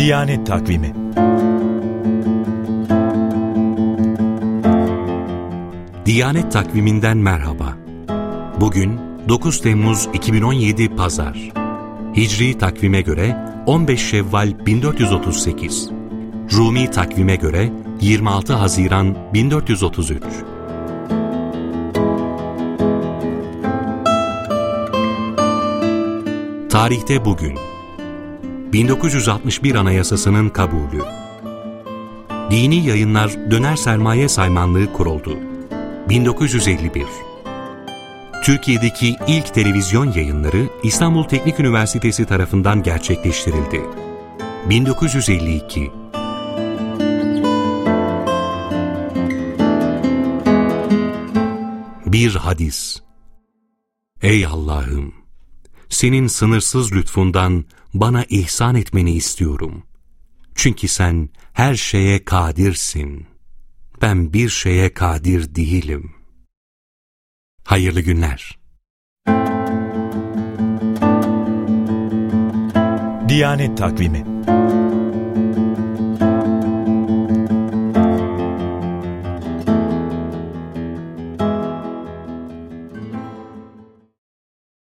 Diyanet Takvimi. Diyanet Takvimi'nden merhaba. Bugün 9 Temmuz 2017 Pazar. Hicri takvime göre 15 Şevval 1438. Rumi takvime göre 26 Haziran 1433. Tarihte bugün 1961 Anayasası'nın kabulü. Dini Yayınlar Döner Sermaye Saymanlığı kuruldu. 1951. Türkiye'deki ilk televizyon yayınları İstanbul Teknik Üniversitesi tarafından gerçekleştirildi. 1952. Bir hadis. Ey Allah'ım! Senin sınırsız lütfundan bana ihsan etmeni istiyorum. Çünkü sen her şeye kadirsin. Ben bir şeye kadir değilim. Hayırlı günler. Diyanet Takvimi.